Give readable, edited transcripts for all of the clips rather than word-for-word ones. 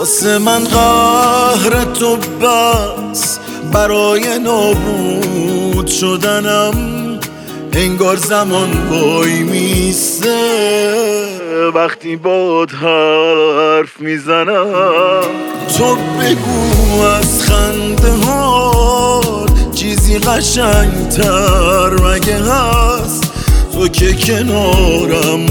واسه من قهر تو بس، برای نابود شدنم انگار زمان وای میسته. وقتی باد حرف میزنم تو بگو از خنده ها چیزی قشنگتر مگه هست؟ تو که کنارم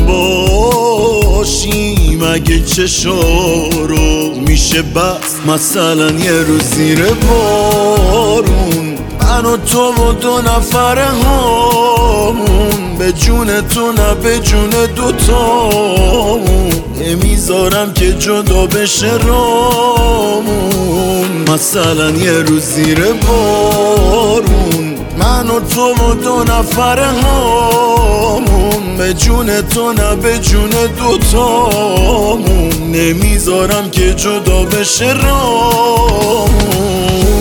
باشی مگه چشارو میشه بس؟ مثلا یه روز زیر بارون من و تو و دو نفره هامون، به جون تو نه به جون دوتامون، نمیذارم که جدا بشه رامون. مثلا یه روز زیر بارون من و تو و دو نفره هامون، به جون تو نه به جون دوتامون، نمیذارم که جدا بشه رامون.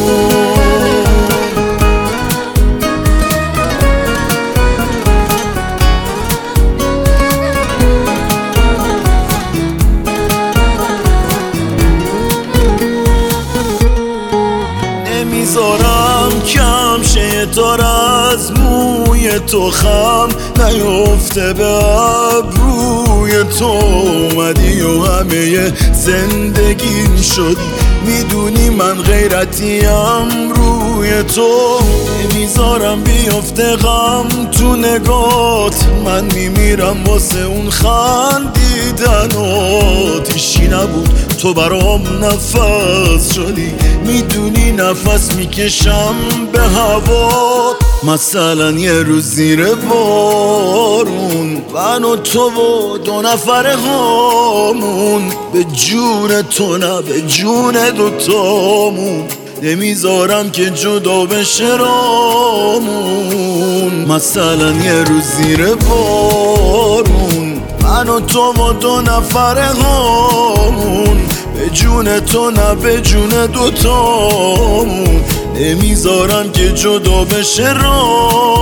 نمیذارم کم شه تار از موی تو خم نیفته به ابروی تو. اومدی و همه زندگی شدی، میدونی من غیرتیم روی تو. نمیذارم بیفته غم تو نگات، من میمیرم واسه اون خندیدنات. هیچی نبود تو برام نفس شدی، میدونی نفس میکشم به هوا. مثلا یه روز زیر بارون من و تو و دو نفره هامون، به جون تو نه به جون دوتامون، نمیذارم که جدا بشه رامون. مثلا یه روز زیر بارون من و تو و دو نفره هامون، به جون تو نه به جون دوتامون، نمیذارم که جدا بشه رامون.